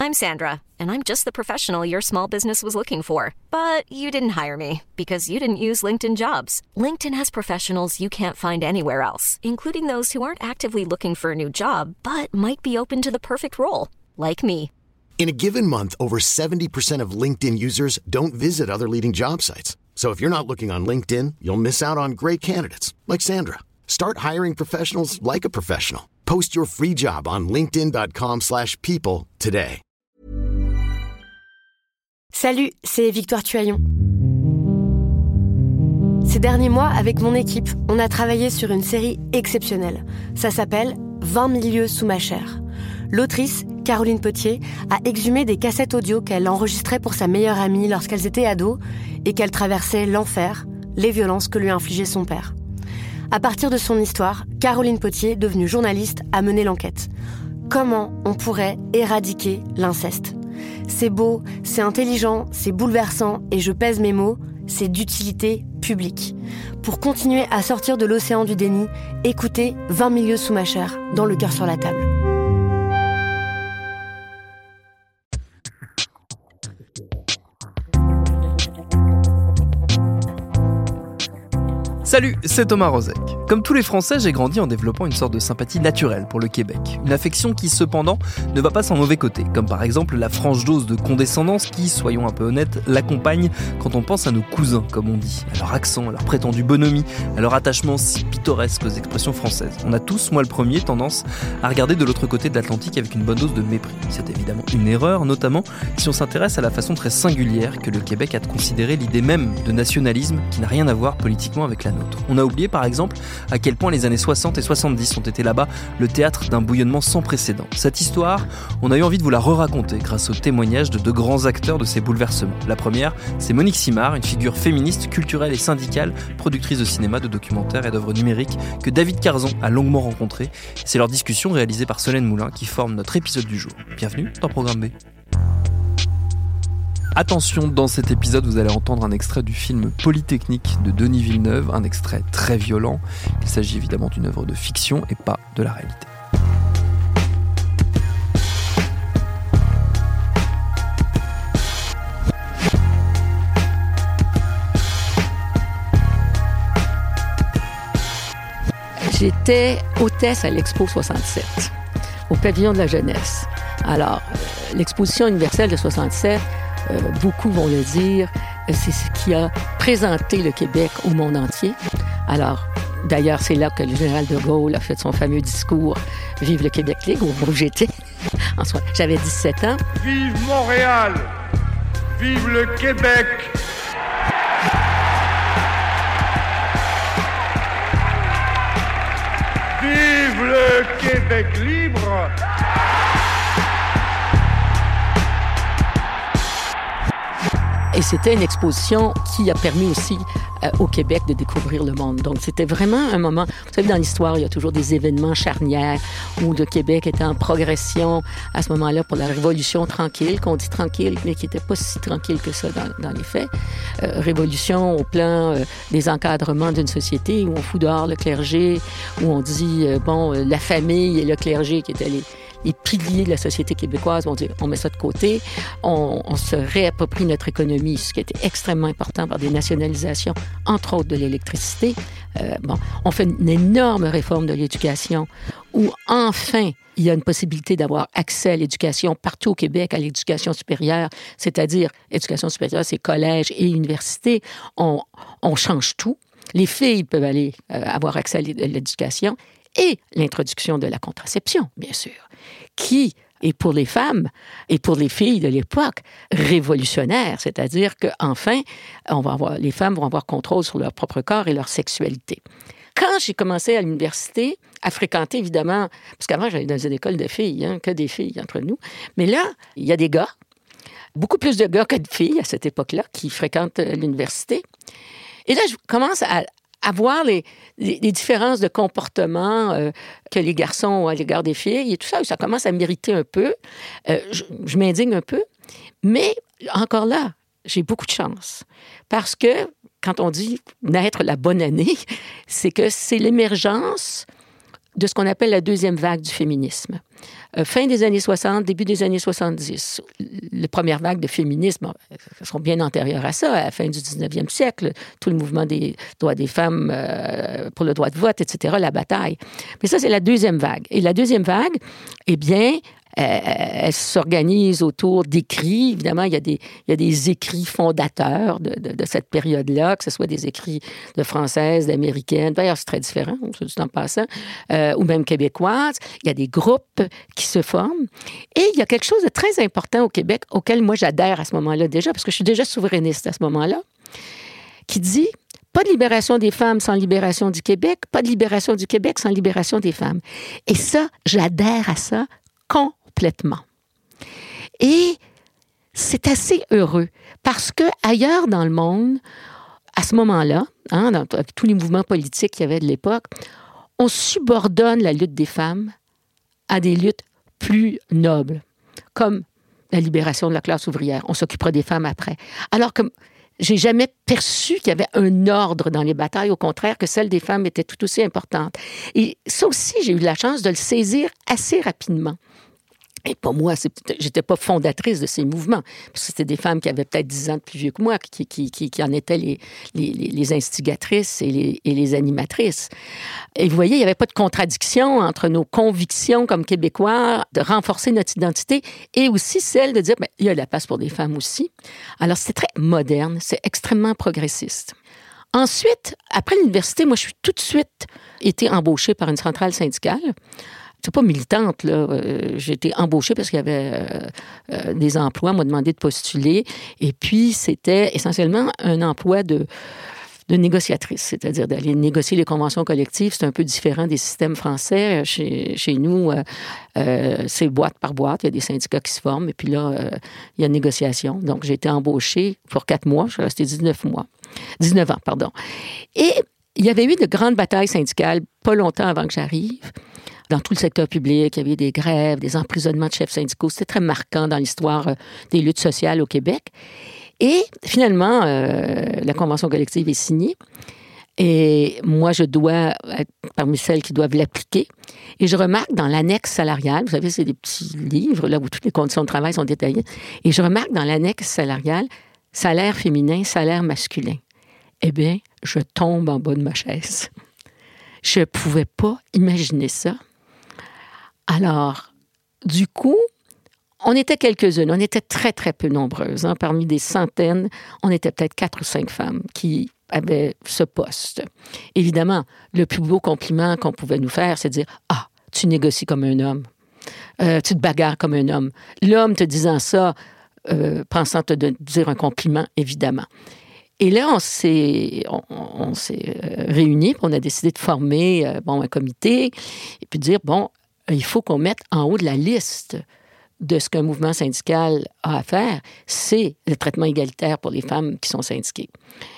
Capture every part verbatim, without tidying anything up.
I'm Sandra, and I'm just the professional your small business was looking for. But you didn't hire me because you didn't use LinkedIn Jobs. LinkedIn has professionals you can't find anywhere else, including those who aren't actively looking for a new job, but might be open to the perfect role, like me. In a given month, over seventy percent of LinkedIn users don't visit other leading job sites. So if you're not looking on LinkedIn, you'll miss out on great candidates like Sandra. Start hiring professionals like a professional. Post your free job on linkedin.com slash people today. Salut, c'est Victoire Tuaillon. Ces derniers mois, avec mon équipe, on a travaillé sur une série exceptionnelle. Ça s'appelle « vingt mille lieues sous ma chair ». L'autrice, Caroline Potier, a exhumé des cassettes audio qu'elle enregistrait pour sa meilleure amie lorsqu'elles étaient ados et qu'elle traversait l'enfer, les violences que lui infligeait son père. À partir de son histoire, Caroline Potier, devenue journaliste, a mené l'enquête. Comment on pourrait éradiquer l'inceste ? C'est beau, c'est intelligent, c'est bouleversant et je pèse mes mots, c'est d'utilité publique. Pour continuer à sortir de l'océan du déni, écoutez vingt mille lieues sous ma chair, dans Le cœur sur la table. Salut, c'est Thomas Rozek. Comme tous les Français, j'ai grandi en développant une sorte de sympathie naturelle pour le Québec. Une affection qui, cependant, ne va pas sans mauvais côté, comme par exemple la franche dose de condescendance qui, soyons un peu honnêtes, l'accompagne quand on pense à nos cousins, comme on dit, à leur accent, à leur prétendue bonhomie, à leur attachement si pittoresque aux expressions françaises. On a tous, moi le premier, tendance à regarder de l'autre côté de l'Atlantique avec une bonne dose de mépris. C'est évidemment une erreur, notamment si on s'intéresse à la façon très singulière que le Québec a de considérer l'idée même de nationalisme qui n'a rien à voir politiquement avec la nôtre. On a oublié par exemple à quel point les années soixante et soixante-dix ont été là-bas le théâtre d'un bouillonnement sans précédent. Cette histoire, on a eu envie de vous la re-raconter grâce au témoignage de deux grands acteurs de ces bouleversements. La première, c'est Monique Simard, une figure féministe, culturelle et syndicale, productrice de cinéma, de documentaires et d'œuvres numériques que David Carzon a longuement rencontré. C'est leur discussion réalisée par Solène Moulin qui forme notre épisode du jour. Bienvenue dans Programme B. Attention, dans cet épisode, vous allez entendre un extrait du film Polytechnique de Denis Villeneuve, un extrait très violent. Il s'agit évidemment d'une œuvre de fiction et pas de la réalité. J'étais hôtesse à l'Expo soixante-sept, au pavillon de la jeunesse. Alors, l'exposition universelle de soixante-sept, Euh, beaucoup vont le dire, c'est ce qui a présenté le Québec au monde entier. Alors, d'ailleurs, c'est là que le général de Gaulle a fait son fameux discours « Vive le Québec libre », où j'étais. En soi, j'avais dix-sept ans. Vive Montréal! Vive le Québec! Vive le Québec libre! Et c'était une exposition qui a permis aussi euh, au Québec de découvrir le monde. Donc, c'était vraiment un moment... Vous savez, dans l'histoire, il y a toujours des événements charnières où le Québec était en progression à ce moment-là pour la Révolution tranquille, qu'on dit tranquille, mais qui n'était pas si tranquille que ça dans, dans les faits. Euh, révolution au plan euh, des encadrements d'une société où on fout dehors le clergé, où on dit, euh, bon, euh, la famille et le clergé qui étaient les... les piliers de la société québécoise, on dit, on met ça de côté, on, on se réapproprie notre économie, ce qui était extrêmement important par des nationalisations, entre autres de l'électricité. Euh, bon, on fait une énorme réforme de l'éducation où, enfin, il y a une possibilité d'avoir accès à l'éducation partout au Québec, à l'éducation supérieure, c'est-à-dire, éducation supérieure, c'est collège et université. On, on change tout. Les filles peuvent aller euh, avoir accès à l'éducation. Et l'introduction de la contraception, bien sûr, qui est pour les femmes et pour les filles de l'époque révolutionnaire, c'est-à-dire qu'enfin, on va avoir, les femmes vont avoir contrôle sur leur propre corps et leur sexualité. Quand j'ai commencé à l'université, à fréquenter évidemment, parce qu'avant j'allais dans une école de filles, hein, que des filles entre nous, mais là, il y a des gars, beaucoup plus de gars que de filles à cette époque-là, qui fréquentent l'université. Et là, je commence à à voir les, les, les différences de comportement euh, que les garçons ont à l'égard des filles et tout ça, ça commence à m'irriter un peu. Euh, je, je m'indigne un peu. Mais encore là, j'ai beaucoup de chance. Parce que quand on dit naître la bonne année, c'est que c'est l'émergence de ce qu'on appelle la deuxième vague du féminisme. Euh, fin des années soixante, début des années soixante-dix. Les premières vagues de féminisme sont bien antérieures à ça, à la fin du dix-neuvième siècle, tout le mouvement des droits des femmes euh, pour le droit de vote, et cetera, la bataille. Mais ça, c'est la deuxième vague. Et la deuxième vague, eh bien, elle s'organise autour d'écrits. Évidemment, il y a des, il y a des écrits fondateurs de, de, de cette période-là, que ce soit des écrits de françaises, d'américaines. D'ailleurs, c'est très différent, du temps passant, euh, ou même québécoises. Il y a des groupes qui se forment. Et il y a quelque chose de très important au Québec, auquel moi j'adhère à ce moment-là déjà, parce que je suis déjà souverainiste à ce moment-là, qui dit pas de libération des femmes sans libération du Québec, pas de libération du Québec sans libération des femmes. Et ça, j'adhère à ça complètement. Et c'est assez heureux parce que ailleurs dans le monde, à ce moment-là, hein, dans, avec tous les mouvements politiques qu'il y avait de l'époque, on subordonne la lutte des femmes à des luttes plus nobles, comme la libération de la classe ouvrière. On s'occupera des femmes après. Alors que j'ai jamais perçu qu'il y avait un ordre dans les batailles, au contraire, que celle des femmes était tout aussi importante. Et ça aussi, j'ai eu la chance de le saisir assez rapidement. Et pour moi, j'étais pas fondatrice de ces mouvements, parce que c'était des femmes qui avaient peut-être dix ans de plus vieux que moi, qui, qui, qui, qui en étaient les, les, les instigatrices et les, et les animatrices. Et vous voyez, il n'y avait pas de contradiction entre nos convictions comme Québécois de renforcer notre identité et aussi celle de dire, bien, il y a de la place pour des femmes aussi. Alors, c'est très moderne, c'est extrêmement progressiste. Ensuite, après l'université, moi, je suis tout de suite été embauchée par une centrale syndicale. C'est pas militante, là. Euh, j'ai été embauchée parce qu'il y avait euh, euh, des emplois. On m'a demandé de postuler. Et puis, c'était essentiellement un emploi de, de négociatrice, c'est-à-dire d'aller négocier les conventions collectives. C'est un peu différent des systèmes français. Chez, chez nous, euh, euh, c'est boîte par boîte. Il y a des syndicats qui se forment. Et puis là, euh, il y a une négociation. Donc, j'ai été embauchée pour quatre mois. Je suis restée dix-neuf mois. dix-neuf ans, pardon. Et il y avait eu de grandes batailles syndicales pas longtemps avant que j'arrive. Dans tout le secteur public, il y avait des grèves, des emprisonnements de chefs syndicaux. C'était très marquant dans l'histoire des luttes sociales au Québec. Et finalement, euh, la convention collective est signée. Et moi, je dois être parmi celles qui doivent l'appliquer. Et je remarque dans l'annexe salariale, vous savez, c'est des petits livres là où toutes les conditions de travail sont détaillées. Et je remarque dans l'annexe salariale, salaire féminin, salaire masculin. Eh bien, je tombe en bas de ma chaise. Je ne pouvais pas imaginer ça. Alors, du coup, on était quelques-unes, on était très, très peu nombreuses. Hein. Parmi des centaines, on était peut-être quatre ou cinq femmes qui avaient ce poste. Évidemment, le plus beau compliment qu'on pouvait nous faire, c'est de dire « Ah, tu négocies comme un homme. Euh, tu te bagarres comme un homme. » L'homme te disant ça, euh, pensant te dire un compliment, évidemment. Et là, on s'est, on, on s'est réunis, on a décidé de former euh, bon, un comité et puis de dire, bon, il faut qu'on mette en haut de la liste de ce qu'un mouvement syndical a à faire, c'est le traitement égalitaire pour les femmes qui sont syndiquées.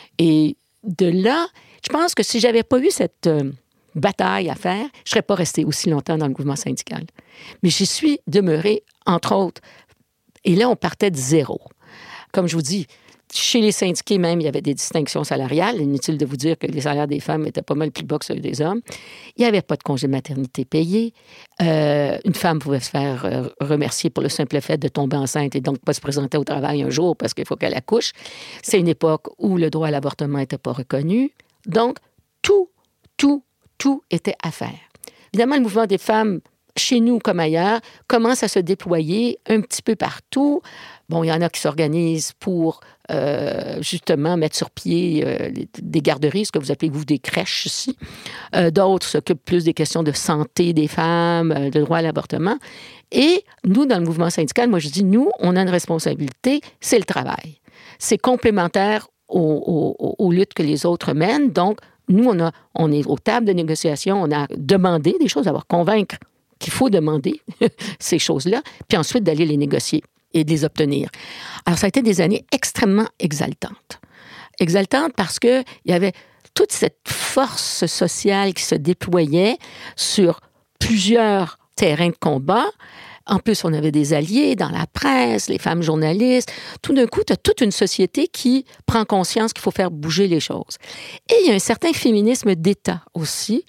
Et de là, je pense que si j'avais pas eu cette euh, bataille à faire, je serais pas restée aussi longtemps dans le mouvement syndical. Mais j'y suis demeurée, entre autres. Et là, on partait de zéro. Comme je vous dis, chez les syndiqués même, il y avait des distinctions salariales. Inutile de vous dire que les salaires des femmes étaient pas mal plus bas que ceux des hommes. Il n'y avait pas de congé de maternité payé. Euh, une femme pouvait se faire euh, remercier pour le simple fait de tomber enceinte et donc pas se présenter au travail un jour parce qu'il faut qu'elle accouche. C'est une époque où le droit à l'avortement n'était pas reconnu. Donc, tout, tout, tout était à faire. Évidemment, le mouvement des femmes, chez nous comme ailleurs, commence à se déployer un petit peu partout. Bon, il y en a qui s'organisent pour euh, justement mettre sur pied euh, des garderies, ce que vous appelez, vous, des crèches ici. Euh, d'autres s'occupent plus des questions de santé des femmes, euh, de droit à l'avortement. Et nous, dans le mouvement syndical, moi, je dis, nous, on a une responsabilité, c'est le travail. C'est complémentaire aux, aux, aux luttes que les autres mènent. Donc, nous, on, a, on est aux tables de négociation, on a demandé des choses, avoir convaincre qu'il faut demander ces choses-là, puis ensuite d'aller les négocier et de les obtenir. Alors, ça a été des années extrêmement exaltantes. Exaltantes parce qu'il y avait toute cette force sociale qui se déployait sur plusieurs terrains de combat. En plus, on avait des alliés dans la presse, les femmes journalistes. Tout d'un coup, tu as toute une société qui prend conscience qu'il faut faire bouger les choses. Et il y a un certain féminisme d'État aussi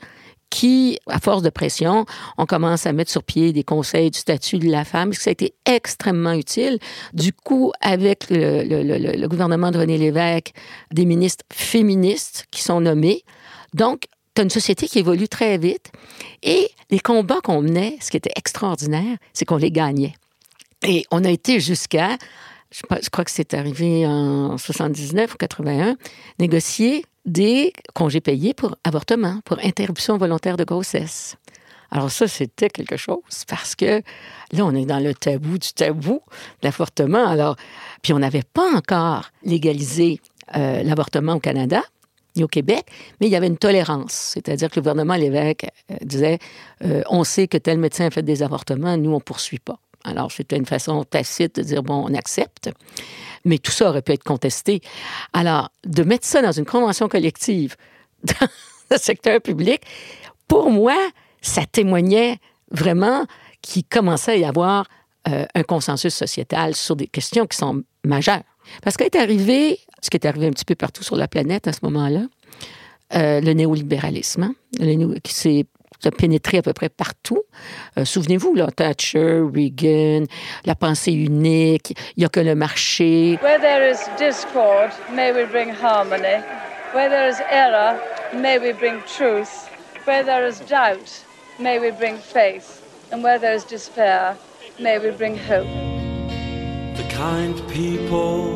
qui, à force de pression, on commence à mettre sur pied des conseils du statut de la femme, ça a été extrêmement utile. Du coup, avec le, le, le, le gouvernement de René Lévesque, des ministres féministes qui sont nommés. Donc, tu as une société qui évolue très vite. Et les combats qu'on menait, ce qui était extraordinaire, c'est qu'on les gagnait. Et on a été jusqu'à, je, je crois que c'est arrivé en soixante-dix-neuf ou quatre-vingt-un, négocier des congés payés pour avortement, pour interruption volontaire de grossesse. Alors ça, c'était quelque chose parce que là, on est dans le tabou du tabou de l'avortement. Alors, puis on n'avait pas encore légalisé euh, l'avortement au Canada ni au Québec, mais il y avait une tolérance. C'est-à-dire que le gouvernement Lévesque euh, disait euh, on sait que tel médecin a fait des avortements, nous, on ne poursuit pas. Alors, c'était une façon tacite de dire, bon, on accepte. Mais tout ça aurait pu être contesté. Alors, de mettre ça dans une convention collective dans le secteur public, pour moi, ça témoignait vraiment qu'il commençait à y avoir euh, un consensus sociétal sur des questions qui sont majeures. Parce qu'est arrivé, ce qui est arrivé un petit peu partout sur la planète à ce moment-là, euh, le néolibéralisme, hein, le néo, qui s'est a pénétré à peu près partout. Euh, souvenez-vous, là, Thatcher, Reagan, la pensée unique, il n'y a que le marché. Where there is discord, may we bring harmony. Where there is error, may we bring truth. Where there is doubt, may we bring faith. And where there is despair, may we bring hope. The kind people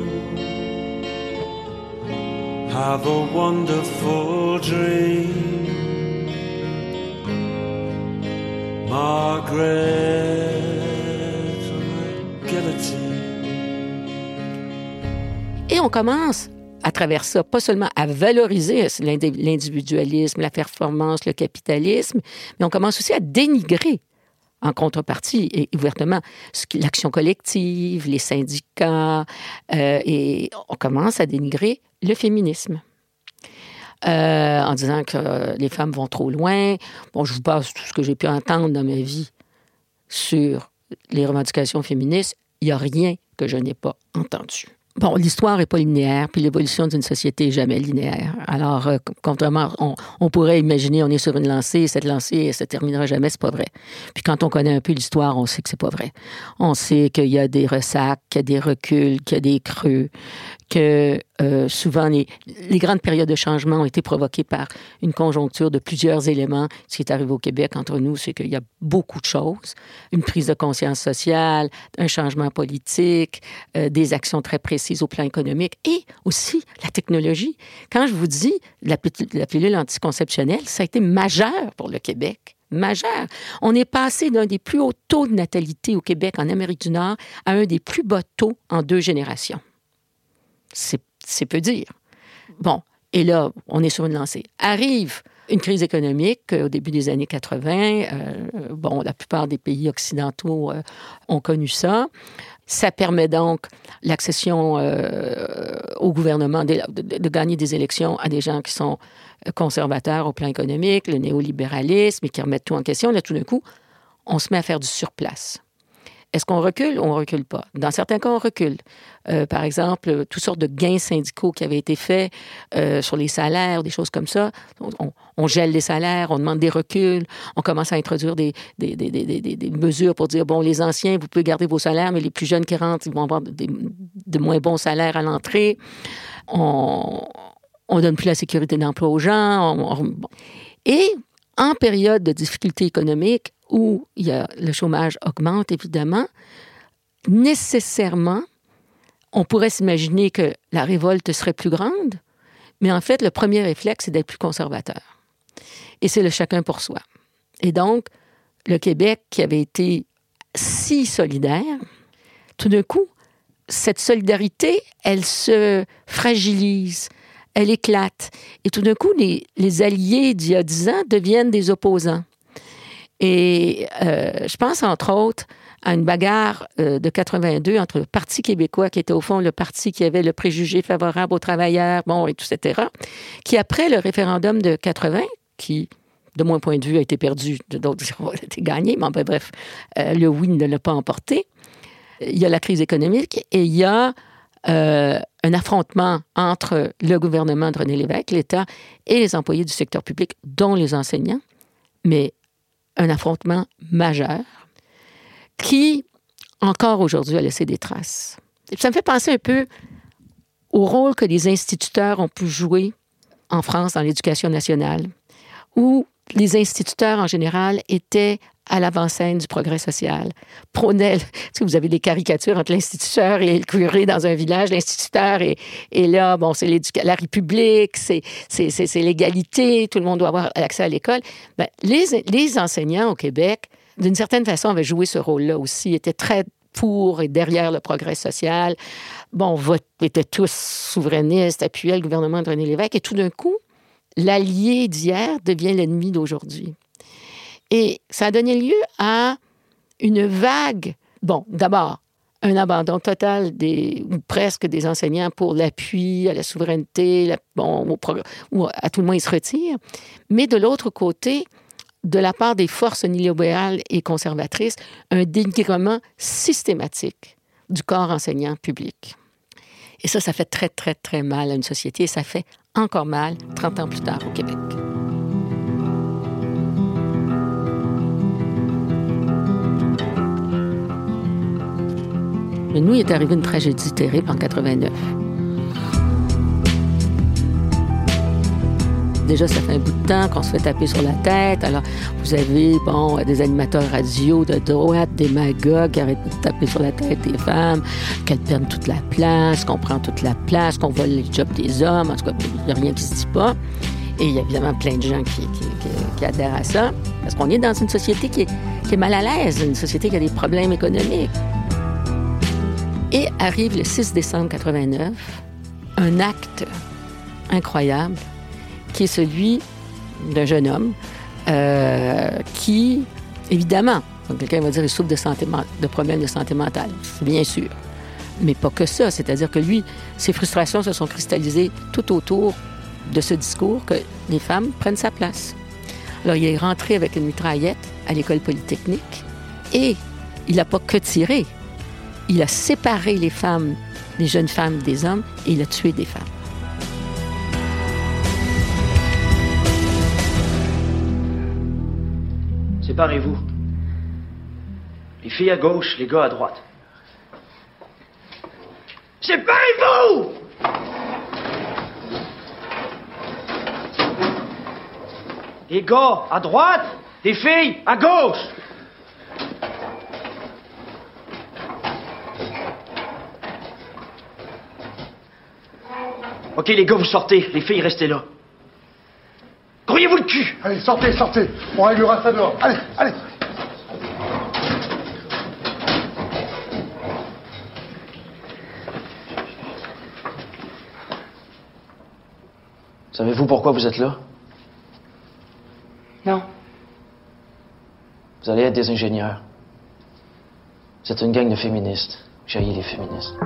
have a wonderful dream. Margaret Guillotine. Et on commence, à travers ça, pas seulement à valoriser l'individualisme, la performance, le capitalisme, mais on commence aussi à dénigrer, en contrepartie, et ouvertement, l'action collective, les syndicats, euh, et on commence à dénigrer le féminisme. Euh, en disant que euh, les femmes vont trop loin. Bon, je vous passe tout ce que j'ai pu entendre dans ma vie sur les revendications féministes. Il n'y a rien que je n'ai pas entendu. Bon, l'histoire n'est pas linéaire, puis l'évolution d'une société n'est jamais linéaire. Alors, euh, contrairement, on, on pourrait imaginer, on est sur une lancée, et cette lancée, elle ne se terminera jamais, c'est pas vrai. Puis quand on connaît un peu l'histoire, on sait que c'est pas vrai. On sait qu'il y a des ressacs, qu'il y a des reculs, qu'il y a des creux, que euh, souvent les, les grandes périodes de changement ont été provoquées par une conjoncture de plusieurs éléments. Ce qui est arrivé au Québec entre nous, c'est qu'il y a beaucoup de choses. Une prise de conscience sociale, un changement politique, euh, des actions très précises au plan économique et aussi la technologie. Quand je vous dis la, la pilule anticonceptionnelle, ça a été majeur pour le Québec. Majeur. On est passé d'un des plus hauts taux de natalité au Québec, en Amérique du Nord, à un des plus bas taux en deux générations. C'est, c'est peu dire. Bon, et là, on est sur une lancée. Arrive une crise économique euh, au début des années quatre-vingt. Euh, bon, la plupart des pays occidentaux euh, ont connu ça. Ça permet donc l'accession euh, au gouvernement, de, de, de gagner des élections à des gens qui sont conservateurs au plan économique, le néolibéralisme, et qui remettent tout en question. Là, tout d'un coup, on se met à faire du surplace. Est-ce qu'on recule ou on ne recule pas? Dans certains cas, on recule. Euh, par exemple, toutes sortes de gains syndicaux qui avaient été faits euh, sur les salaires, des choses comme ça. On, on gèle les salaires, on demande des reculs, on commence à introduire des, des, des, des, des, des mesures pour dire, bon, les anciens, vous pouvez garder vos salaires, mais les plus jeunes qui rentrent, ils vont avoir des, de moins bons salaires à l'entrée. On ne donne plus la sécurité d'emploi aux gens. On, on, et en période de difficulté économique, où il y a, le chômage augmente, évidemment, nécessairement, on pourrait s'imaginer que la révolte serait plus grande, mais en fait, le premier réflexe, c'est d'être plus conservateur. Et c'est le chacun pour soi. Et donc, le Québec, qui avait été si solidaire, tout d'un coup, cette solidarité, elle se fragilise, elle éclate. Et tout d'un coup, les, les alliés d'il y a dix ans deviennent des opposants. Et euh, je pense, entre autres, à une bagarre euh, de quatre-vingt-deux entre le Parti québécois, qui était au fond le parti qui avait le préjugé favorable aux travailleurs, bon, et tout, et cetera, qui, après le référendum de quatre-vingt, qui, de mon point de vue, a été perdu, d'autres diront a été gagné, mais enfin, bref, euh, le oui ne l'a pas emporté. Il y a la crise économique et il y a euh, un affrontement entre le gouvernement de René Lévesque, l'État, et les employés du secteur public, dont les enseignants. mais un affrontement majeur qui, encore aujourd'hui, a laissé des traces. Et ça me fait penser un peu au rôle que les instituteurs ont pu jouer en France dans l'éducation nationale, où les instituteurs, en général, étaient à l'avant-scène du progrès social. Prônaient, tu sais, vous avez des caricatures entre l'instituteur et le curé dans un village. L'instituteur est, est là, bon, c'est la République, c'est, c'est, c'est, c'est l'égalité, tout le monde doit avoir accès à l'école. Bien, les, les enseignants au Québec, d'une certaine façon, avaient joué ce rôle-là aussi, étaient très pour et derrière le progrès social. Bon, vote, étaient tous souverainistes, appuyaient le gouvernement de René Lévesque, et tout d'un coup, l'allié d'hier devient l'ennemi d'aujourd'hui. Et ça a donné lieu à une vague, bon, d'abord, un abandon total des, ou presque des enseignants pour l'appui à la souveraineté, la, bon, au progr- ou à tout le moins ils se retirent. Mais de l'autre côté, de la part des forces néolibérales et conservatrices, un dénigrement systématique du corps enseignant public. Et ça, ça fait très, très, très mal à une société et ça fait encore mal trente ans plus tard au Québec. Mais nous, il est arrivé une tragédie terrible en quatre-vingt-neuf. Déjà, ça fait un bout de temps qu'on se fait taper sur la tête. Alors, vous avez, bon, des animateurs radio de droite, des magogues qui arrêtent de taper sur la tête des femmes, qu'elles prennent toute la place, qu'on prend toute la place, qu'on vole les jobs des hommes. En tout cas, il n'y a rien qui se dit pas. Et il y a évidemment plein de gens qui, qui, qui, qui adhèrent à ça. Parce qu'on est dans une société qui est, qui est mal à l'aise, une société qui a des problèmes économiques. Et arrive le six décembre quatre-vingt-neuf, un acte incroyable qui est celui d'un jeune homme euh, qui, évidemment, donc quelqu'un va dire qu'il souffre de, santé, de problèmes de santé mentale, bien sûr. Mais pas que ça, c'est-à-dire que lui, ses frustrations se sont cristallisées tout autour de ce discours que les femmes prennent sa place. Alors, il est rentré avec une mitraillette à l'école polytechnique et il n'a pas que tiré. Il a séparé les femmes, les jeunes femmes des hommes, et il a tué des femmes. Séparez-vous. Les filles à gauche, les gars à droite. Séparez-vous! Les gars à droite, les filles à gauche. OK, les gars, vous sortez. Les filles, restez là. Grouillez-vous le cul! Allez, sortez, sortez. On réglera ça dehors. Allez, allez. Savez-vous pourquoi vous êtes là? Non. Vous allez être des ingénieurs. Vous êtes une gang de féministes. J'haïs les féministes.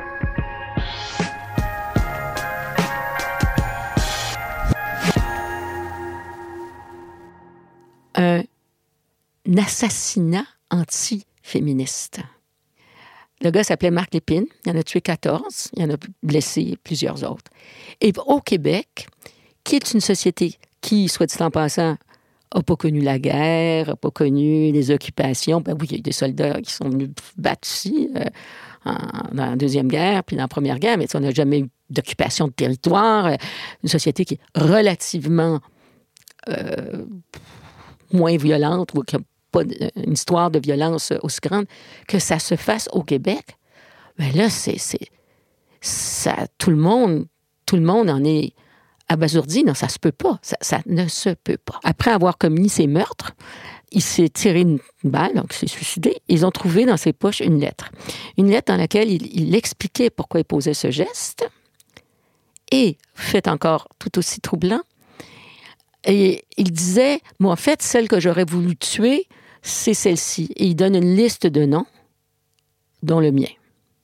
Un assassinat anti-féministe. Le gars s'appelait Marc Lépine. Il en a tué quatorze. Il en a blessé plusieurs autres. Et au Québec, qui est une société qui, soit dit en passant, n'a pas connu la guerre, n'a pas connu les occupations. Ben oui, il y a eu des soldats qui sont venus battre ici euh, en, dans la Deuxième Guerre, puis dans la Première Guerre, mais on n'a jamais eu d'occupation de territoire. Une société qui est relativement euh, moins violente, ou qui n'a pas une histoire de violence aussi grande, que ça se fasse au Québec. Ben là, c'est, c'est ça, tout le monde, tout le monde en est abasourdi. Non, ça se peut pas. Ça, ça ne se peut pas. Après avoir commis ces meurtres, il s'est tiré une balle, donc il s'est suicidé. Ils ont trouvé dans ses poches une lettre. Une lettre dans laquelle il, il expliquait pourquoi il posait ce geste. Et, fait encore tout aussi troublant, et il disait, moi, en fait, celle que j'aurais voulu tuer, c'est celle-ci. Et il donne une liste de noms, dont le mien.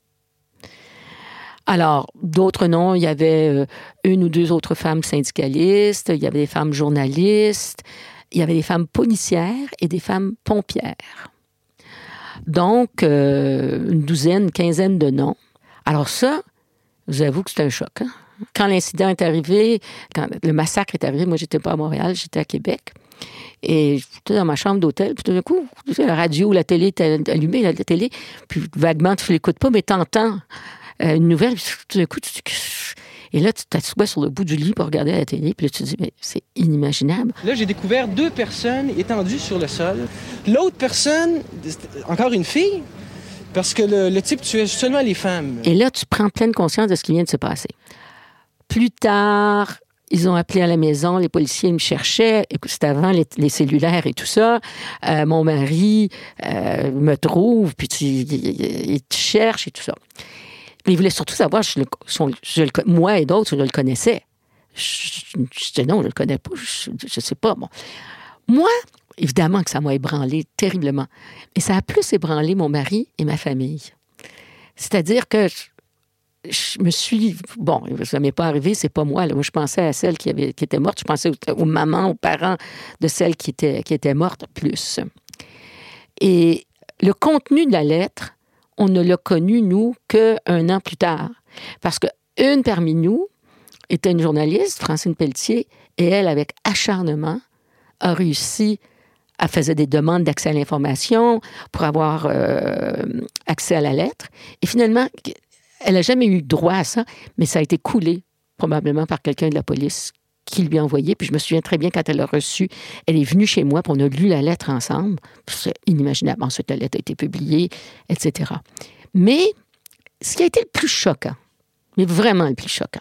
Alors, d'autres noms, il y avait euh, une ou deux autres femmes syndicalistes, il y avait des femmes journalistes, il y avait des femmes policières et des femmes pompières. Donc, euh, une douzaine, une quinzaine de noms. Alors ça, je vous avoue que c'est un choc. Hein? Quand l'incident est arrivé, quand le massacre est arrivé, moi, j'étais pas à Montréal, j'étais à Québec. Et j'étais dans ma chambre d'hôtel, puis tout d'un coup, la radio, la télé était allumée, la télé, puis vaguement, tu ne l'écoutes pas, mais tu entends euh, une nouvelle, puis tout d'un coup, tu et là, tu t'assois sur le bout du lit pour regarder la télé, puis là, tu te dis, mais c'est inimaginable. Là, j'ai découvert deux personnes étendues sur le sol. L'autre personne, encore une fille, parce que le, le type tuait seulement les femmes. Et là, tu prends pleine conscience de ce qui vient de se passer. Plus tard, ils ont appelé à la maison, les policiers me cherchaient. Écoute, c'était avant les, les cellulaires et tout ça. Euh, mon mari euh, me trouve, puis tu, il, il te cherche et tout ça. Mais il voulait surtout savoir, je le, son, je le, moi et d'autres, je le connaissais. Je, je, je disais non, je le connais pas, je, je sais pas. Bon. Moi, évidemment que ça m'a ébranlé terriblement. Mais ça a plus ébranlé mon mari et ma famille. C'est-à-dire que je, je me suis... Bon, ça ne m'est pas arrivé, c'est pas moi. Là. Moi, je pensais à celle qui, avait, qui était morte. Je pensais aux, aux mamans, aux parents de celle qui était, qui était morte, plus. Et le contenu de la lettre, on ne l'a connu, nous, qu'un an plus tard. Parce qu'une parmi nous était une journaliste, Francine Pelletier, et elle, avec acharnement, a réussi à faire des demandes d'accès à l'information pour avoir euh, accès à la lettre. Et finalement, elle n'a jamais eu droit à ça, mais ça a été coulé probablement par quelqu'un de la police qui lui a envoyé. Puis je me souviens très bien quand elle l'a reçu, elle est venue chez moi, puis on a lu la lettre ensemble. C'est inimaginable. Ensuite, la lettre a été publiée, et cetera. Mais ce qui a été le plus choquant, mais vraiment le plus choquant,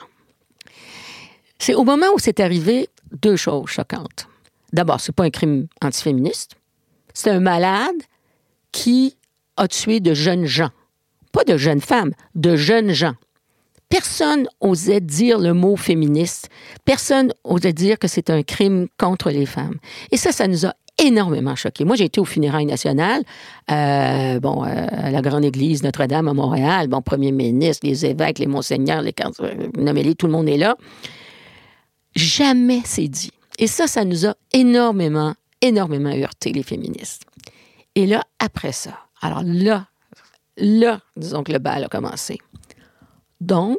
c'est au moment où c'est arrivé, deux choses choquantes. D'abord, c'est pas un crime antiféministe. C'est un malade qui a tué de jeunes gens. Pas de jeunes femmes, de jeunes gens. Personne osait dire le mot féministe. Personne osait dire que c'est un crime contre les femmes. Et ça, ça nous a énormément choqués. Moi, j'ai été au funérailles nationales, euh, bon, euh, à la grande église Notre-Dame à Montréal, bon, premier ministre, les évêques, les monseigneurs, les nommez-les, tout le monde est là. Jamais c'est dit. Et ça, ça nous a énormément, énormément heurté, les féministes. Et là, après ça, alors là, là, disons que le bal a commencé. Donc,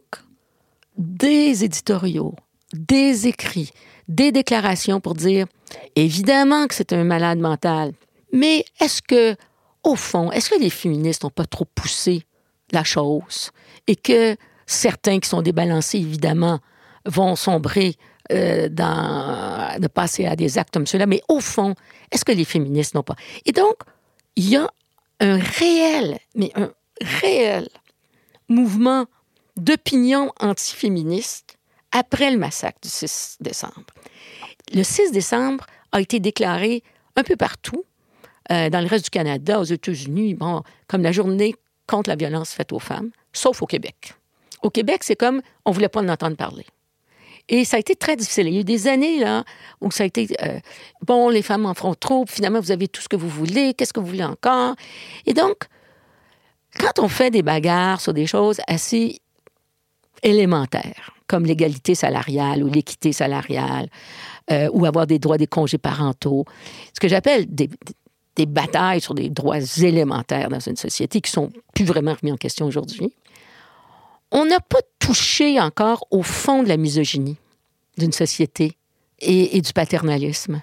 des éditoriaux, des écrits, des déclarations pour dire, évidemment que c'est un malade mental, mais est-ce que, au fond, est-ce que les féministes n'ont pas trop poussé la chose et que certains qui sont débalancés, évidemment, vont sombrer euh, dans, de passer à des actes comme ceux-là, mais au fond, est-ce que les féministes n'ont pas? Et donc, il y a un réel, mais un réel mouvement d'opinion antiféministe après le massacre du six décembre. Le six décembre a été déclaré un peu partout, euh, dans le reste du Canada, aux États-Unis, bon, comme la journée contre la violence faite aux femmes, sauf au Québec. Au Québec, c'est comme on ne voulait pas en entendre parler. Et ça a été très difficile. Il y a eu des années là où ça a été, euh, bon, les femmes en feront trop, finalement, vous avez tout ce que vous voulez, qu'est-ce que vous voulez encore? Et donc, quand on fait des bagarres sur des choses assez élémentaires, comme l'égalité salariale ou l'équité salariale, euh, ou avoir des droits des congés parentaux, ce que j'appelle des, des batailles sur des droits élémentaires dans une société qui sont plus vraiment remis en question aujourd'hui, on n'a pas touché encore au fond de la misogynie d'une société et, et du paternalisme.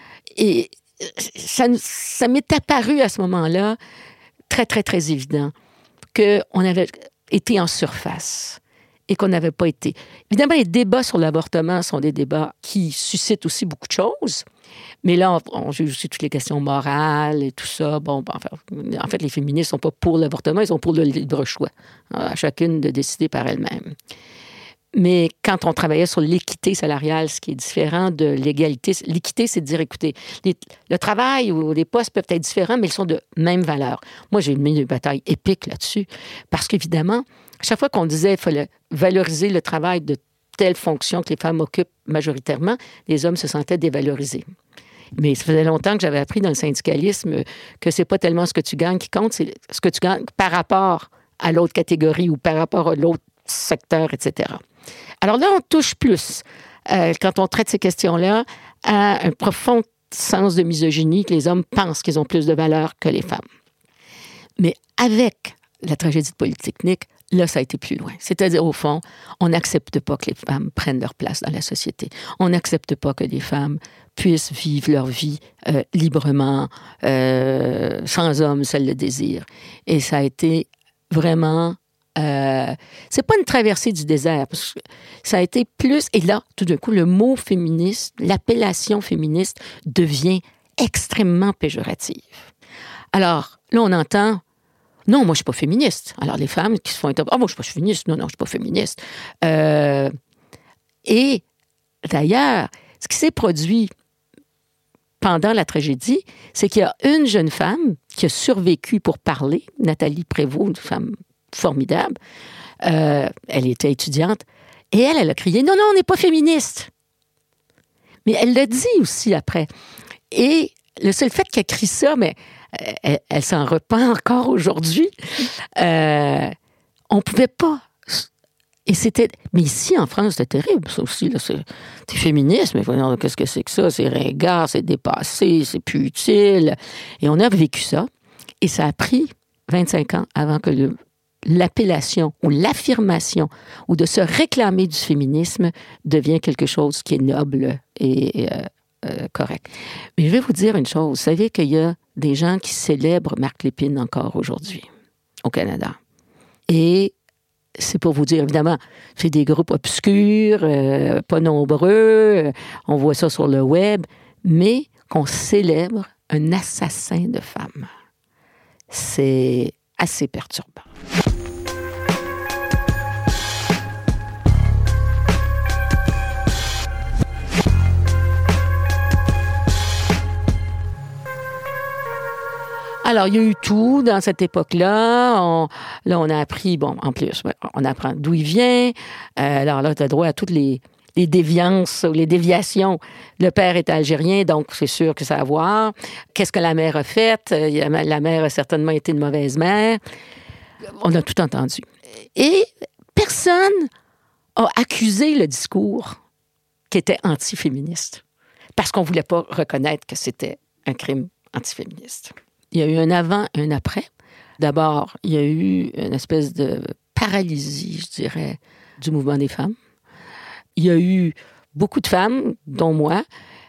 Et ça, ça m'est apparu à ce moment-là très, très, très évident qu'on avait été en surface et qu'on n'avait pas été. Évidemment, les débats sur l'avortement sont des débats qui suscitent aussi beaucoup de choses, mais là, on, on juge aussi toutes les questions morales et tout ça. Bon, ben, enfin, en fait, les féministes ne sont pas pour l'avortement, ils sont pour le libre choix, à chacune de décider par elle-même. Mais quand on travaillait sur l'équité salariale, ce qui est différent de l'égalité, l'équité, c'est de dire, écoutez, les, le travail ou les postes peuvent être différents, mais ils sont de même valeur. Moi, j'ai mené une bataille épique là-dessus, parce qu'évidemment, chaque fois qu'on disait qu'il fallait valoriser le travail de telle fonction que les femmes occupent majoritairement, les hommes se sentaient dévalorisés. Mais ça faisait longtemps que j'avais appris dans le syndicalisme que c'est pas tellement ce que tu gagnes qui compte, c'est ce que tu gagnes par rapport à l'autre catégorie ou par rapport à l'autre secteur, et cetera. Alors là, on touche plus, euh, quand on traite ces questions-là, à un profond sens de misogynie que les hommes pensent qu'ils ont plus de valeur que les femmes. Mais avec la tragédie de Polytechnique, là, ça a été plus loin. C'est-à-dire, au fond, on n'accepte pas que les femmes prennent leur place dans la société. On n'accepte pas que les femmes puissent vivre leur vie euh, librement, euh, sans homme, seul le désir. Et ça a été vraiment... Euh, c'est pas une traversée du désert, parce que ça a été plus... Et là, tout d'un coup, le mot féministe, l'appellation féministe devient extrêmement péjorative. Alors, là, on entend... Non, moi, je suis pas féministe. Alors, les femmes qui se font interroger, « Ah, moi, je suis pas féministe. Non, non, je suis pas féministe. Euh, » Et d'ailleurs, ce qui s'est produit pendant la tragédie, c'est qu'il y a une jeune femme qui a survécu pour parler, Nathalie Prévost, une femme formidable. Euh, elle était étudiante. Et elle, elle a crié « Non, non, on n'est pas féministe. » Mais elle l'a dit aussi après. Et le seul fait qu'elle crie ça, mais elle, elle s'en repent encore aujourd'hui. Euh, on pouvait pas. Et c'était... Mais ici, en France, c'était terrible, ça aussi. Là, c'est, c'est féministe, mais non, qu'est-ce que c'est que ça? C'est ringard, c'est dépassé, c'est plus utile. Et on a vécu ça. Et ça a pris vingt-cinq ans avant que le, l'appellation ou l'affirmation ou de se réclamer du féminisme devienne quelque chose qui est noble et... Euh, Euh, correct. Mais je vais vous dire une chose. Vous savez qu'il y a des gens qui célèbrent Marc Lépine encore aujourd'hui au Canada. Et c'est pour vous dire, évidemment, c'est des groupes obscurs, euh, pas nombreux, euh, on voit ça sur le web, mais qu'on célèbre un assassin de femmes. C'est assez perturbant. Alors, il y a eu tout dans cette époque-là. On, là, on a appris, bon, en plus, on apprend d'où il vient. Euh, alors là, tu as droit à toutes les, les déviances ou les déviations. Le père est algérien, donc c'est sûr que ça a à voir. Qu'est-ce que la mère a fait? La mère a certainement été une mauvaise mère. On a tout entendu. Et personne a accusé le discours qui était antiféministe parce qu'on ne voulait pas reconnaître que c'était un crime antiféministe. Il y a eu un avant et un après. D'abord, il y a eu une espèce de paralysie, je dirais, du mouvement des femmes. Il y a eu beaucoup de femmes, dont moi,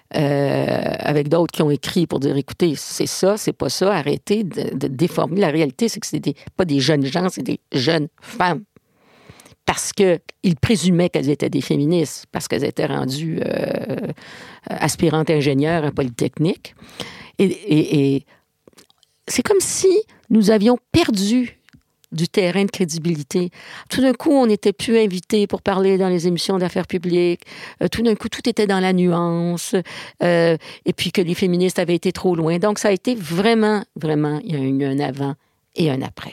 euh, avec d'autres qui ont écrit pour dire, écoutez, c'est ça, c'est pas ça, arrêtez de, de déformer. La réalité, c'est que c'est des, pas des jeunes gens, c'est des jeunes femmes. Parce qu'ils présumaient qu'elles étaient des féministes, parce qu'elles étaient rendues euh, aspirantes ingénieures à Polytechnique. Et... et, et c'est comme si nous avions perdu du terrain de crédibilité. Tout d'un coup, on n'était plus invités pour parler dans les émissions d'affaires publiques. Euh, tout d'un coup, tout était dans la nuance. Euh, et puis que les féministes avaient été trop loin. Donc, ça a été vraiment, vraiment, il y a eu un avant et un après.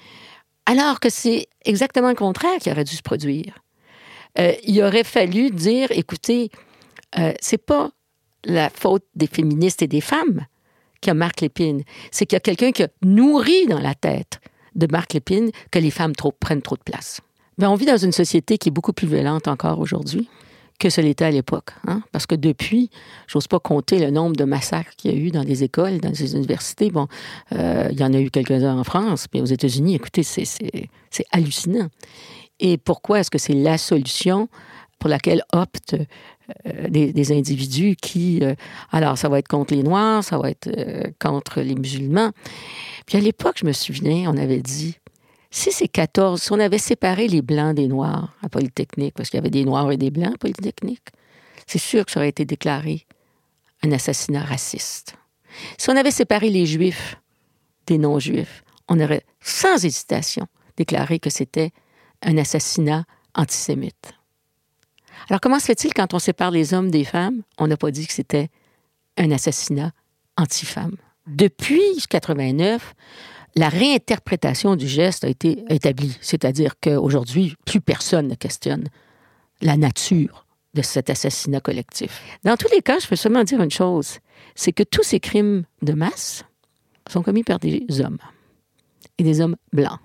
Alors que c'est exactement le contraire qui aurait dû se produire. Euh, il aurait fallu dire, écoutez, euh, c'est pas la faute des féministes et des femmes qui a Marc Lépine. C'est qu'il y a quelqu'un qui a nourri dans la tête de Marc Lépine que les femmes trop, prennent trop de place. Mais on vit dans une société qui est beaucoup plus violente encore aujourd'hui que ce l'était à l'époque. Hein? Parce que depuis, j'ose pas compter le nombre de massacres qu'il y a eu dans les écoles, dans les universités. Bon, euh, il y en a eu quelques-uns en France, mais aux États-Unis, écoutez, c'est, c'est, c'est hallucinant. Et pourquoi est-ce que c'est la solution pour laquelle optent euh, des, des individus qui... Euh, alors, ça va être contre les Noirs, ça va être euh, contre les musulmans. Puis à l'époque, je me souviens, on avait dit, si c'est quatorze, si on avait séparé les Blancs des Noirs à Polytechnique, parce qu'il y avait des Noirs et des Blancs à Polytechnique, c'est sûr que ça aurait été déclaré un assassinat raciste. Si on avait séparé les Juifs des non-Juifs, on aurait sans hésitation déclaré que c'était un assassinat antisémite. Alors, comment se fait-il, quand on sépare les hommes des femmes, on n'a pas dit que c'était un assassinat anti-femme? Depuis mille neuf cent quatre-vingt-neuf, la réinterprétation du geste a été établie. C'est-à-dire qu'aujourd'hui, plus personne ne questionne la nature de cet assassinat collectif. Dans tous les cas, je peux seulement dire une chose, c'est que tous ces crimes de masse sont commis par des hommes, et des hommes blancs.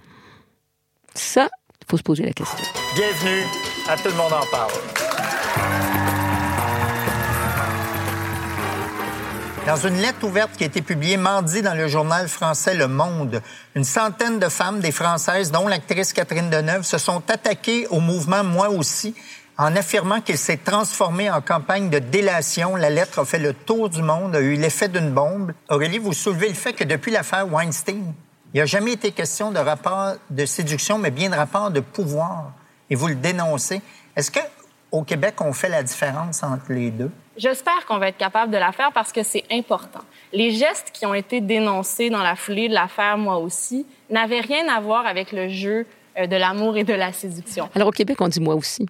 Ça, il faut se poser la question. Bienvenue à Tout le monde en parle. Dans une lettre ouverte qui a été publiée mardi dans le journal français Le Monde, une centaine de femmes, des Françaises, dont l'actrice Catherine Deneuve, se sont attaquées au mouvement Moi aussi, en affirmant qu'il s'est transformé en campagne de délation. La lettre a fait le tour du monde, a eu l'effet d'une bombe. Aurélie, vous soulevez le fait que depuis l'affaire Weinstein, il n'y a jamais été question de rapport de séduction, mais bien de rapport de pouvoir. Et vous le dénoncez. Est-ce qu'au Québec, on fait la différence entre les deux? J'espère qu'on va être capable de la faire parce que c'est important. Les gestes qui ont été dénoncés dans la foulée de l'affaire Moi aussi n'avaient rien à voir avec le jeu de l'amour et de la séduction. Alors, au Québec, on dit Moi aussi.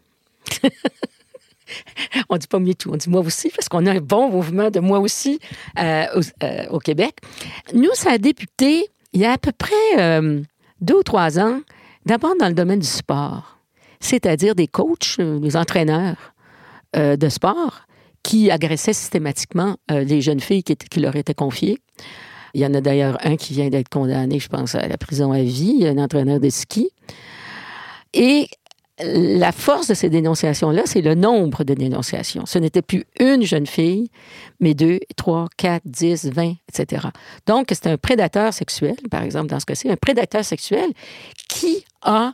On dit pas mieux tout, on dit Moi aussi, parce qu'on a un bon mouvement de Moi aussi euh, au, euh, au Québec. Nous, ça a débuté il y a à peu près euh, deux ou trois ans, d'abord dans le domaine du sport, c'est-à-dire des coachs, euh, des entraîneurs euh, de sport qui agressaient systématiquement euh, les jeunes filles qui, étaient, qui leur étaient confiées. Il y en a d'ailleurs un qui vient d'être condamné, je pense, à la prison à vie, un entraîneur de ski. Et la force de ces dénonciations-là, c'est le nombre de dénonciations. Ce n'était plus une jeune fille, mais deux, trois, quatre, dix, vingt, et cetera. Donc, c'est un prédateur sexuel, par exemple, dans ce cas-ci, un prédateur sexuel qui a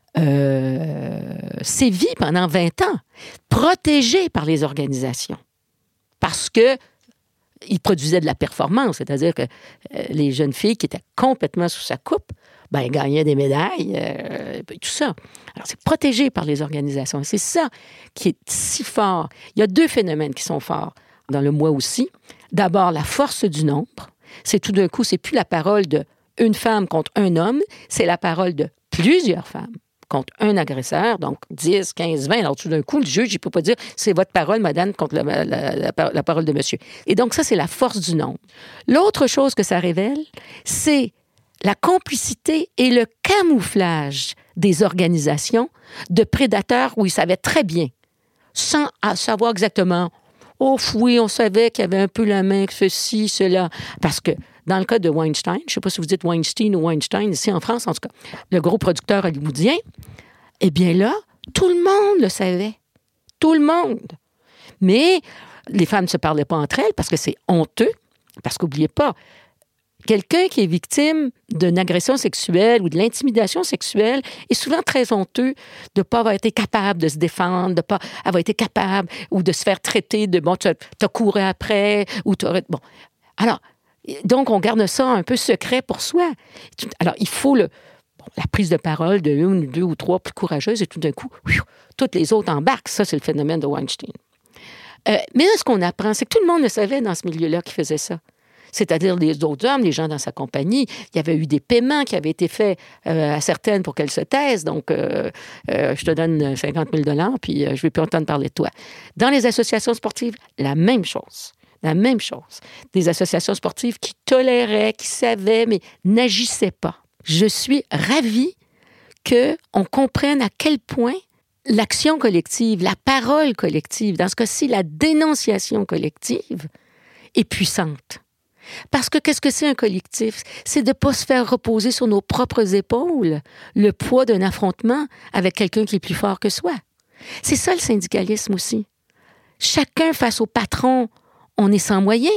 euh, sévi pendant vingt ans, protégé par les organisations, parce que il produisait de la performance, c'est-à-dire que euh, les jeunes filles qui étaient complètement sous sa coupe, ben, gagnaient des médailles, euh, tout ça. Alors, c'est protégé par les organisations. C'est ça qui est si fort. Il y a deux phénomènes qui sont forts dans le Moi aussi. D'abord, la force du nombre. C'est tout d'un coup, c'est plus la parole d'une femme contre un homme, c'est la parole de plusieurs femmes contre un agresseur, donc dix, quinze, vingt. Alors, tout d'un coup, le juge, il ne peut pas dire « c'est votre parole, madame, contre la, la, la, la, la parole de monsieur ». Et donc, ça, c'est la force du nombre. L'autre chose que ça révèle, c'est la complicité et le camouflage des organisations de prédateurs où ils savaient très bien, sans savoir exactement « oh, oui, on savait qu'il y avait un peu la main, que ceci, cela ». Parce que dans le cas de Weinstein, je ne sais pas si vous dites Weinstein ou Weinstein, ici en France, en tout cas, le gros producteur hollywoodien, eh bien là, tout le monde le savait. Tout le monde. Mais les femmes ne se parlaient pas entre elles parce que c'est honteux. Parce qu'oubliez pas, quelqu'un qui est victime d'une agression sexuelle ou de l'intimidation sexuelle est souvent très honteux de ne pas avoir été capable de se défendre, de ne pas avoir été capable ou de se faire traiter de « bon, tu as couru après » ou tu aurais... Bon, alors... Donc, on garde ça un peu secret pour soi. Alors, il faut le, bon, la prise de parole de une, deux ou trois plus courageuses et tout d'un coup, whew, toutes les autres embarquent. Ça, c'est le phénomène de Weinstein. Euh, mais là, ce qu'on apprend, c'est que tout le monde le savait dans ce milieu-là qui faisait ça. C'est-à-dire les autres hommes, les gens dans sa compagnie. Il y avait eu des paiements qui avaient été faits euh, à certaines pour qu'elles se taisent. Donc, euh, euh, je te donne cinquante mille dollars, puis euh, je ne vais plus entendre parler de toi. Dans les associations sportives, la même chose. La même chose. Des associations sportives qui toléraient, qui savaient, mais n'agissaient pas. Je suis ravie qu'on comprenne à quel point l'action collective, la parole collective, dans ce cas-ci, la dénonciation collective, est puissante. Parce que qu'est-ce que c'est un collectif? C'est de ne pas se faire reposer sur nos propres épaules le poids d'un affrontement avec quelqu'un qui est plus fort que soi. C'est ça le syndicalisme aussi. Chacun face au patron, on est sans moyens.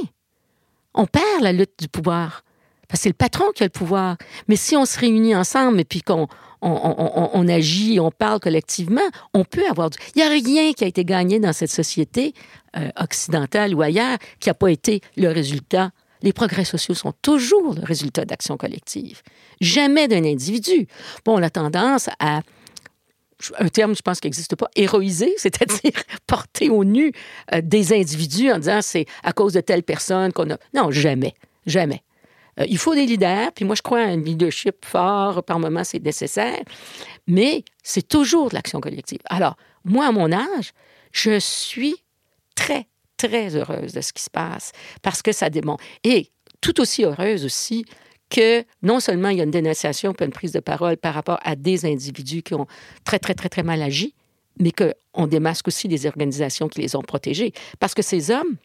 On perd la lutte du pouvoir. Parce que c'est le patron qui a le pouvoir. Mais si on se réunit ensemble et puis qu'on on, on, on, on agit, on parle collectivement, on peut avoir du... Il n'y a rien qui a été gagné dans cette société euh, occidentale ou ailleurs qui n'a pas été le résultat. Les progrès sociaux sont toujours le résultat d'actions collectives. Jamais d'un individu. Bon, on a tendance à... un terme, je pense, qui n'existe pas, héroïser, c'est-à-dire porter au nu euh, des individus en disant c'est à cause de telle personne qu'on a... Non, jamais, jamais. Euh, il faut des leaders, puis moi, je crois à un leadership fort, par moments, c'est nécessaire, mais c'est toujours de l'action collective. Alors, moi, à mon âge, je suis très, très heureuse de ce qui se passe, parce que ça démontre... Et tout aussi heureuse aussi que non seulement il y a une dénonciation puis une prise de parole par rapport à des individus qui ont très, très, très, très mal agi, mais qu'on démasque aussi les organisations qui les ont protégés. Parce que ces hommes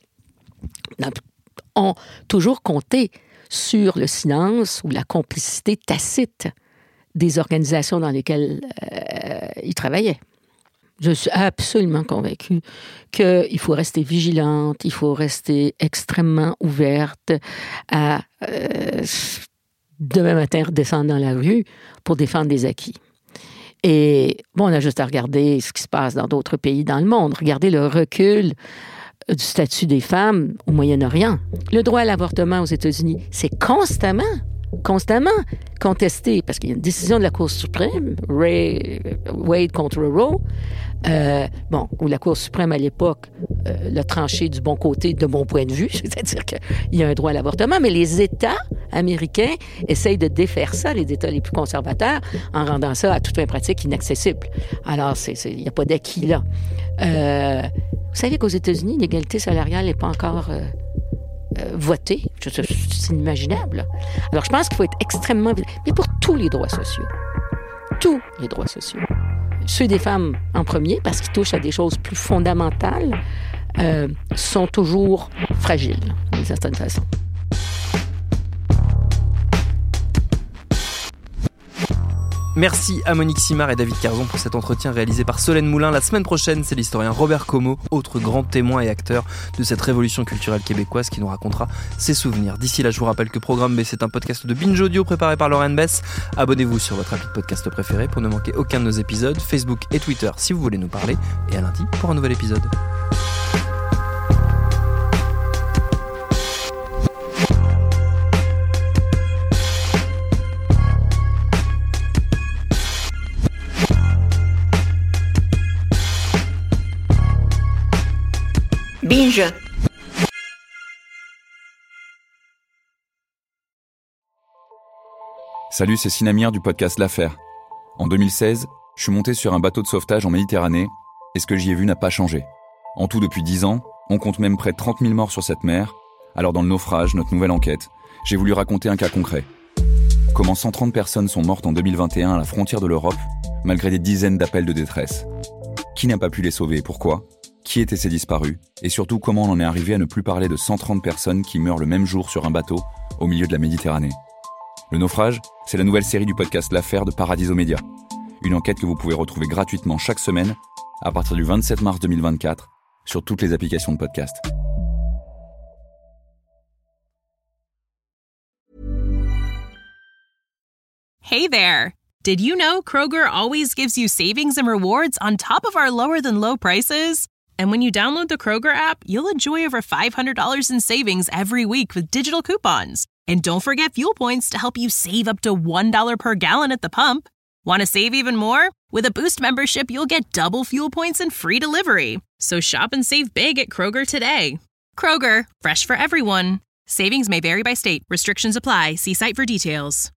ont toujours compté sur le silence ou la complicité tacite des organisations dans lesquelles euh, ils travaillaient. Je suis absolument convaincue qu'il faut rester vigilante, il faut rester extrêmement ouverte à euh, demain matin redescendre dans la rue pour défendre des acquis. Et bon, on a juste à regarder ce qui se passe dans d'autres pays dans le monde. Regardez le recul du statut des femmes au Moyen-Orient. Le droit à l'avortement aux États-Unis, c'est constamment, constamment contesté parce qu'il y a une décision de la Cour suprême, Ray, Wade contre Roe, euh, bon, où la Cour suprême à l'époque euh, l'a tranché du bon côté de mon point de vue, c'est-à-dire qu'il y a un droit à l'avortement, mais les États américains essayent de défaire ça, les États les plus conservateurs, en rendant ça à toute une pratique inaccessible. Alors, il n'y a pas d'acquis là. Euh, vous savez qu'aux États-Unis, l'égalité salariale n'est pas encore euh, euh, votée. C'est inimaginable. Alors, je pense qu'il faut être extrêmement... Mais pour tous les droits sociaux, tous les droits sociaux, ceux des femmes en premier, parce qu'ils touchent à des choses plus fondamentales, euh, sont toujours fragiles, d'une certaine façon. Merci à Monique Simard et David Carzon pour cet entretien réalisé par Solène Moulin. La semaine prochaine, c'est l'historien Robert Como, autre grand témoin et acteur de cette révolution culturelle québécoise qui nous racontera ses souvenirs. D'ici là, je vous rappelle que Programme B, c'est un podcast de Binge Audio préparé par Lauren Bess. Abonnez-vous sur votre appli de podcast préféré pour ne manquer aucun de nos épisodes, Facebook et Twitter si vous voulez nous parler. Et à lundi pour un nouvel épisode. Binge. Salut, c'est Sinamir du podcast L'Affaire. En deux mille seize, je suis monté sur un bateau de sauvetage en Méditerranée et ce que j'y ai vu n'a pas changé. En tout, depuis dix ans, on compte même près de trente mille morts sur cette mer. Alors dans le naufrage, notre nouvelle enquête, j'ai voulu raconter un cas concret. Comment cent trente personnes sont mortes en deux mille vingt et un à la frontière de l'Europe, malgré des dizaines d'appels de détresse. Qui n'a pas pu les sauver et pourquoi ? Qui étaient ces disparus ? Et surtout, comment on en est arrivé à ne plus parler de cent trente personnes qui meurent le même jour sur un bateau au milieu de la Méditerranée ? Le naufrage, c'est la nouvelle série du podcast L'Affaire de Paradiso Média. Une enquête que vous pouvez retrouver gratuitement chaque semaine à partir du vingt-sept mars deux mille vingt-quatre sur toutes les applications de podcast. Hey there! Did you know Kroger always gives you savings and rewards on top of our lower-than-low prices? And when you download the Kroger app, you'll enjoy over five hundred dollars in savings every week with digital coupons. And don't forget fuel points to help you save up to one dollar per gallon at the pump. Want to save even more? With a Boost membership, you'll get double fuel points and free delivery. So shop and save big at Kroger today. Kroger, fresh for everyone. Savings may vary by state. Restrictions apply. See site for details.